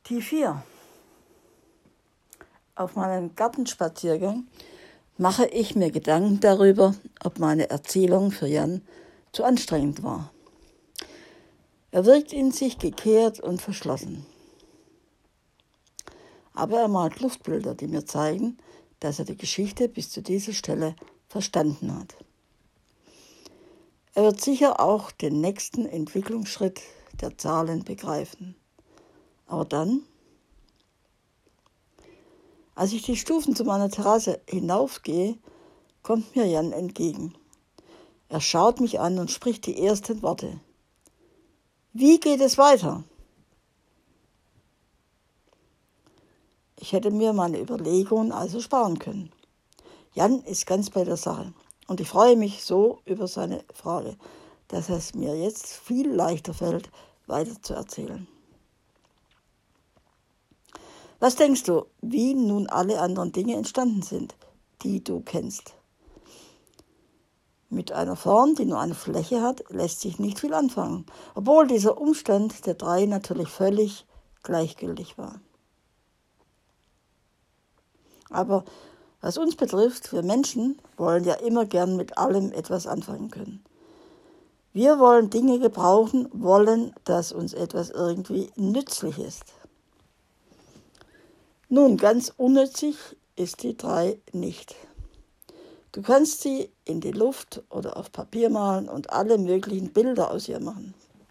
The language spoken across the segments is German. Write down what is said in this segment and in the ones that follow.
Die 4. Auf meinem Gartenspaziergang mache ich mir Gedanken darüber, ob meine Erzählung für Jan zu anstrengend war. Er wirkt in sich gekehrt und verschlossen. Aber er malt Luftbilder, die mir zeigen, dass er die Geschichte bis zu dieser Stelle verstanden hat. Er wird sicher auch den nächsten Entwicklungsschritt der Zahlen begreifen. Aber dann, als ich die Stufen zu meiner Terrasse hinaufgehe, kommt mir Jan entgegen. Er schaut mich an und spricht die ersten Worte. Wie geht es weiter? Ich hätte mir meine Überlegungen also sparen können. Jan ist ganz bei der Sache und ich freue mich so über seine Frage, dass es mir jetzt viel leichter fällt, weiter zu erzählen. Was denkst du, wie nun alle anderen Dinge entstanden sind, die du kennst? Mit einer Form, die nur eine Fläche hat, lässt sich nicht viel anfangen, obwohl dieser Umstand der 3 natürlich völlig gleichgültig war. Aber was uns betrifft, wir Menschen wollen ja immer gern mit allem etwas anfangen können. Wir wollen Dinge gebrauchen, wollen, dass uns etwas irgendwie nützlich ist. Nun, ganz unnützlich ist die 3 nicht. Du kannst sie in die Luft oder auf Papier malen und alle möglichen Bilder aus ihr machen.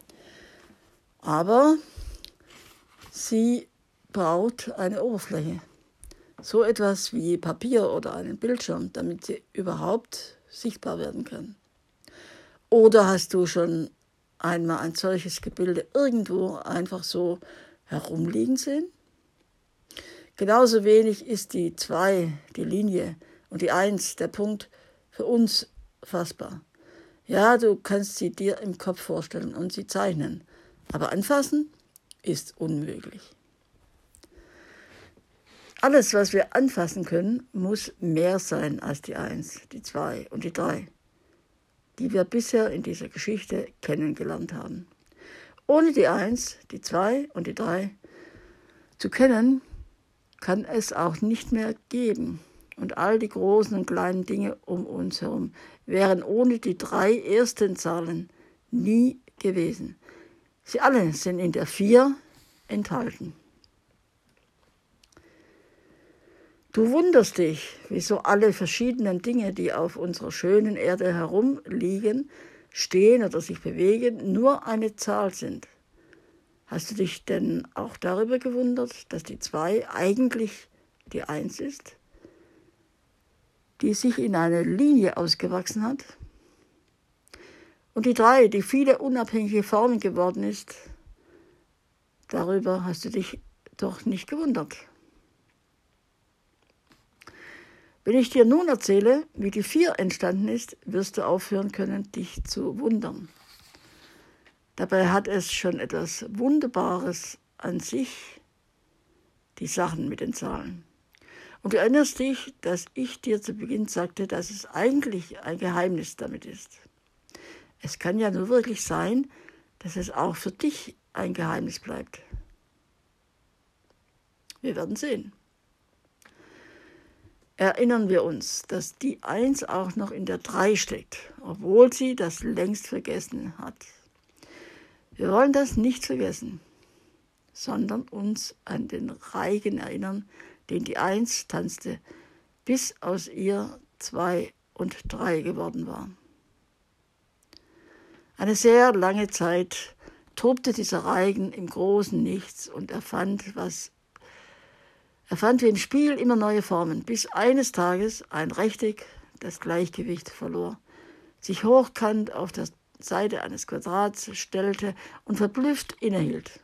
Aber sie braucht eine Oberfläche. So etwas wie Papier oder einen Bildschirm, damit sie überhaupt sichtbar werden kann. Oder hast du schon einmal ein solches Gebilde irgendwo einfach so herumliegen sehen? Genauso wenig ist die 2, die Linie, und die 1, der Punkt, für uns fassbar. Ja, du kannst sie dir im Kopf vorstellen und sie zeichnen, aber anfassen ist unmöglich. Alles, was wir anfassen können, muss mehr sein als die 1, die 2 und die 3, die wir bisher in dieser Geschichte kennengelernt haben. Ohne die 1, die 2 und die 3 zu kennen, kann es auch nicht mehr geben. Und all die großen und kleinen Dinge um uns herum wären ohne die 3 ersten Zahlen nie gewesen. Sie alle sind in der 4 enthalten. Du wunderst dich, wieso alle verschiedenen Dinge, die auf unserer schönen Erde herumliegen, stehen oder sich bewegen, nur eine Zahl sind. Hast du dich denn auch darüber gewundert, dass die 2 eigentlich die 1 ist, die sich in eine Linie ausgewachsen hat? Und die 3, die viele unabhängige Formen geworden ist, darüber hast du dich doch nicht gewundert. Wenn ich dir nun erzähle, wie die 4 entstanden ist, wirst du aufhören können, dich zu wundern. Dabei hat es schon etwas Wunderbares an sich, die Sachen mit den Zahlen. Und du erinnerst dich, dass ich dir zu Beginn sagte, dass es eigentlich ein Geheimnis damit ist. Es kann ja nur wirklich sein, dass es auch für dich ein Geheimnis bleibt. Wir werden sehen. Erinnern wir uns, dass die 1 auch noch in der 3 steckt, obwohl sie das längst vergessen hat. Wir wollen das nicht vergessen, sondern uns an den Reigen erinnern, den die 1 tanzte, bis aus ihr 2 und 3 geworden war. Eine sehr lange Zeit tobte dieser Reigen im großen Nichts und er fand wie im Spiel immer neue Formen, bis eines Tages ein Rechteck das Gleichgewicht verlor, sich hochkant auf der Seite eines Quadrats stellte und verblüfft innehielt.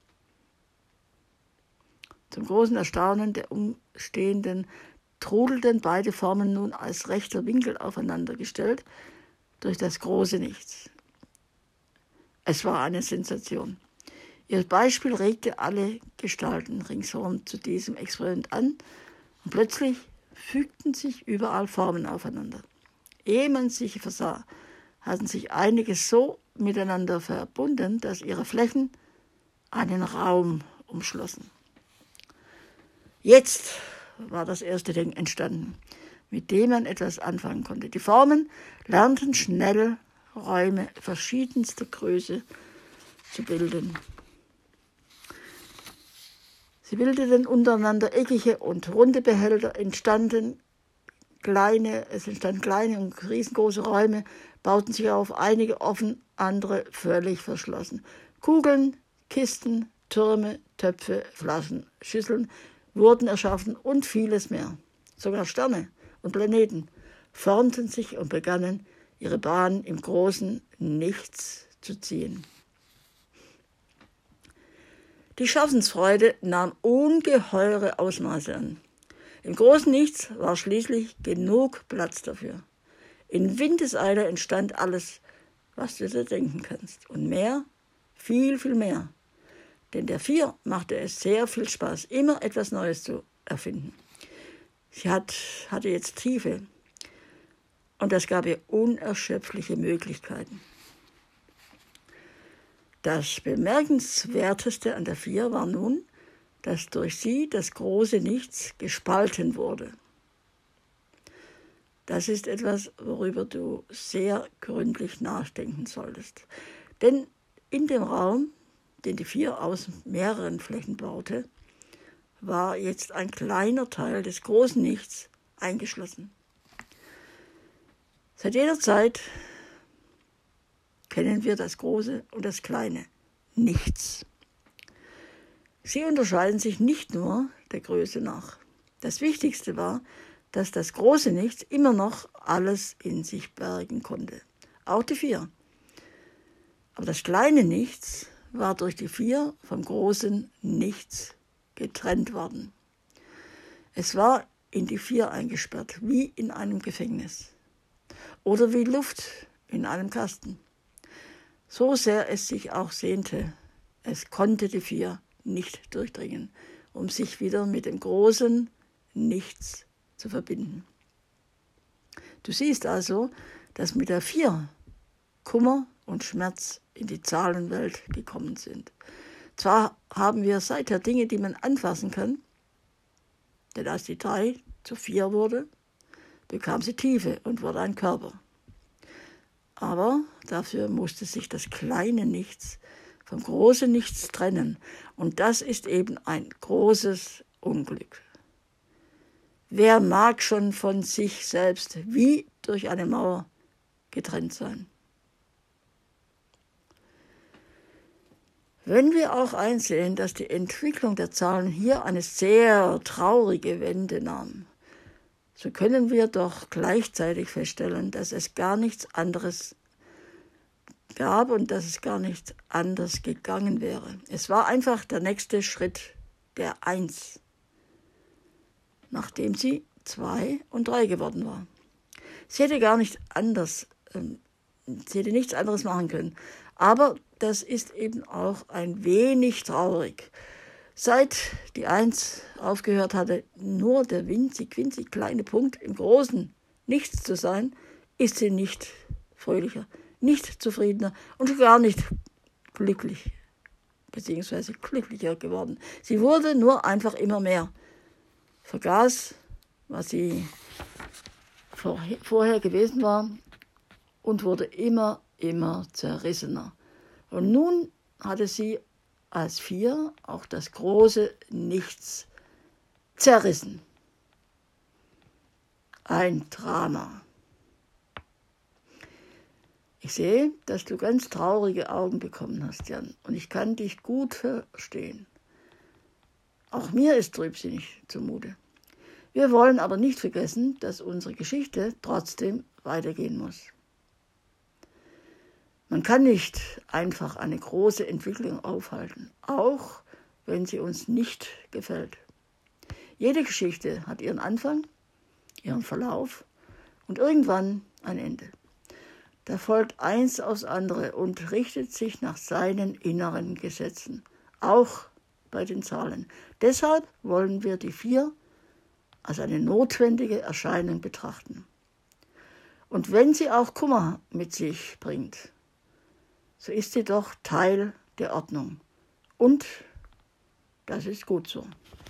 Zum großen Erstaunen der Umstehenden trudelten beide Formen nun als rechter Winkel aufeinandergestellt durch das große Nichts. Es war eine Sensation. Ihr Beispiel regte alle Gestalten ringsherum zu diesem Experiment an und plötzlich fügten sich überall Formen aufeinander. Ehe man sich versah, hatten sich einige so miteinander verbunden, dass ihre Flächen einen Raum umschlossen. Jetzt war das erste Ding entstanden, mit dem man etwas anfangen konnte. Die Formen lernten schnell Räume verschiedenster Größe zu bilden. Sie bildeten untereinander eckige und runde Behälter, es entstanden kleine und riesengroße Räume, bauten sich auf, einige offen, andere völlig verschlossen. Kugeln, Kisten, Türme, Töpfe, Flaschen, Schüsseln wurden erschaffen und vieles mehr. Sogar Sterne und Planeten formten sich und begannen, ihre Bahn im großen Nichts zu ziehen. Die Schaffensfreude nahm ungeheure Ausmaße an. Im großen Nichts war schließlich genug Platz dafür. In Windeseile entstand alles, was du dir denken kannst. Und mehr, viel, viel mehr. Denn der 4 machte es sehr viel Spaß, immer etwas Neues zu erfinden. Sie hatte jetzt Tiefe und das gab ihr unerschöpfliche Möglichkeiten. Das Bemerkenswerteste an der 4 war nun, dass durch sie das große Nichts gespalten wurde. Das ist etwas, worüber du sehr gründlich nachdenken solltest. Denn in dem Raum, den die 4 aus mehreren Flächen baute, war jetzt ein kleiner Teil des großen Nichts eingeschlossen. Seit jener Zeit kennen wir das große und das kleine Nichts. Sie unterscheiden sich nicht nur der Größe nach. Das Wichtigste war, dass das große Nichts immer noch alles in sich bergen konnte. Auch die 4. Aber das kleine Nichts war durch die 4 vom großen Nichts getrennt worden. Es war in die 4 eingesperrt, wie in einem Gefängnis oder wie Luft in einem Kasten. So sehr es sich auch sehnte, es konnte die 4 nicht durchdringen, um sich wieder mit dem großen Nichts zu verbinden. Du siehst also, dass mit der 4 Kummer und Schmerz in die Zahlenwelt gekommen sind. Zwar haben wir seither Dinge, die man anfassen kann, denn als die 3 zu 4 wurde, bekam sie Tiefe und wurde ein Körper. Aber dafür musste sich das kleine Nichts vom großen Nichts trennen. Und das ist eben ein großes Unglück. Wer mag schon von sich selbst wie durch eine Mauer getrennt sein? Wenn wir auch einsehen, dass die Entwicklung der Zahlen hier eine sehr traurige Wende nahm, so können wir doch gleichzeitig feststellen, dass es gar nichts anderes gab und dass es gar nicht anders gegangen wäre. Es war einfach der nächste Schritt, der 1, nachdem sie 2 und 3 geworden war. Sie hätte nichts anderes machen können. Aber das ist eben auch ein wenig traurig. Seit die 1 aufgehört hatte, nur der winzig kleine Punkt im großen Nichts zu sein, ist sie nicht fröhlicher, nicht zufriedener und gar nicht glücklich, beziehungsweise glücklicher geworden. Sie wurde nur einfach immer mehr, vergaß, was sie vorher gewesen war und wurde immer zerrissener. Und nun hatte sie als 4 auch das große Nichts zerrissen. Ein Drama. Ich sehe, dass du ganz traurige Augen bekommen hast, Jan, und ich kann dich gut verstehen. Auch mir ist trübsinnig zumute. Wir wollen aber nicht vergessen, dass unsere Geschichte trotzdem weitergehen muss. Man kann nicht einfach eine große Entwicklung aufhalten, auch wenn sie uns nicht gefällt. Jede Geschichte hat ihren Anfang, ihren Verlauf und irgendwann ein Ende. Da folgt eins aufs andere und richtet sich nach seinen inneren Gesetzen, auch bei den Zahlen. Deshalb wollen wir die 4 als eine notwendige Erscheinung betrachten. Und wenn sie auch Kummer mit sich bringt, so ist sie doch Teil der Ordnung. Und das ist gut so.